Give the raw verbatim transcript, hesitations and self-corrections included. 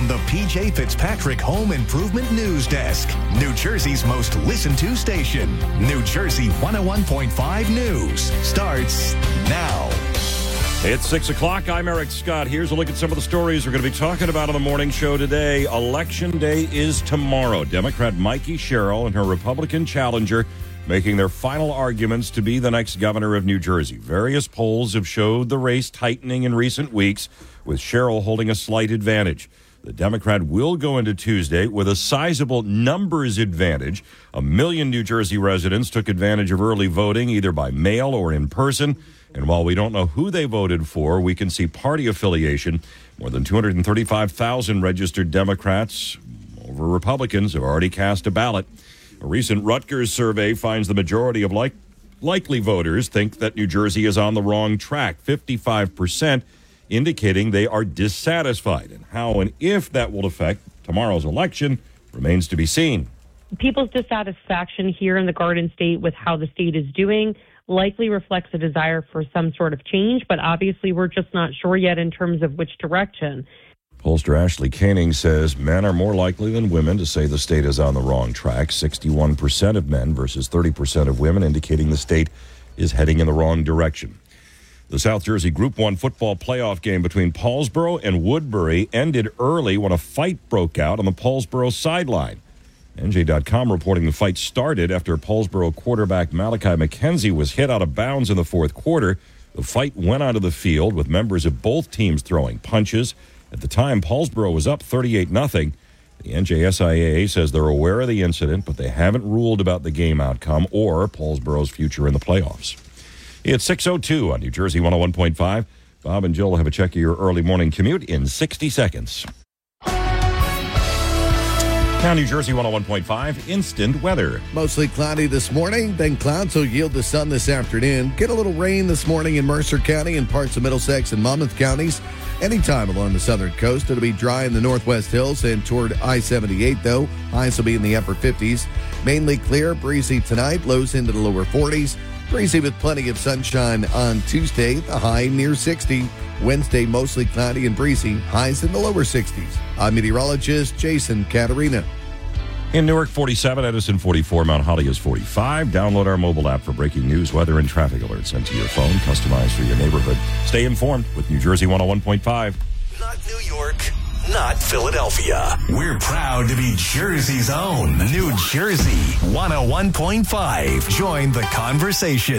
on the P J Fitzpatrick Home Improvement News Desk, New Jersey's most listened to station. New Jersey one oh one point five News starts now. It's six o'clock. I'm Eric Scott. Here's a look at some of the stories we're going to be talking about on the morning show today. Election Day is tomorrow. Democrat Mikey Sherrill and her Republican challenger making their final arguments to be the next governor of New Jersey. Various polls have showed the race tightening in recent weeks, with Sherrill holding a slight advantage. The Democrat will go into Tuesday with a sizable numbers advantage. A million New Jersey residents took advantage of early voting, either by mail or in person. And while we don't know who they voted for, we can see party affiliation. More than two hundred thirty-five thousand registered Democrats over Republicans have already cast a ballot. A recent Rutgers survey finds the majority of like, likely voters think that New Jersey is on the wrong track, fifty-five percent indicating they are dissatisfied. And how and if that will affect tomorrow's election remains to be seen. People's dissatisfaction here in the Garden State with how the state is doing likely reflects a desire for some sort of change, but obviously we're just not sure yet in terms of which direction. Pollster Ashley Koenig says men are more likely than women to say the state is on the wrong track. sixty-one percent of men versus thirty percent of women, indicating the state is heading in the wrong direction. The South Jersey Group one football playoff game between Paulsboro and Woodbury ended early when a fight broke out on the Paulsboro sideline. N J dot com reporting the fight started after Paulsboro quarterback Malachi McKenzie was hit out of bounds in the fourth quarter. The fight went onto the field with members of both teams throwing punches. At the time, Paulsboro was up thirty-eight nothing. The N J S I A says they're aware of the incident, but they haven't ruled about the game outcome or Paulsboro's future in the playoffs. It's six oh two on New Jersey one oh one point five. Bob and Jill will have a check of your early morning commute in sixty seconds. Now, New Jersey one oh one point five, instant weather. Mostly cloudy this morning, then clouds will yield to sun this afternoon. Get a little rain this morning in Mercer County and parts of Middlesex and Monmouth counties. Anytime along the southern coast. It'll be dry in the northwest hills and toward I seventy-eight, though. Highs will be in the upper fifties. Mainly clear, breezy tonight, lows into the lower forties. Breezy with plenty of sunshine on Tuesday, the high near sixty. Wednesday, mostly cloudy and breezy, highs in the lower sixties. I'm meteorologist Jason Caterina. In Newark, forty-seven, Edison, forty-four, Mount Holly is forty-five. Download our mobile app for breaking news, weather, and traffic alerts sent to your phone, customized for your neighborhood. Stay informed with New Jersey one oh one point five. Not New York, not Philadelphia. We're proud to be Jersey's own. New Jersey one oh one point five. Join the conversation.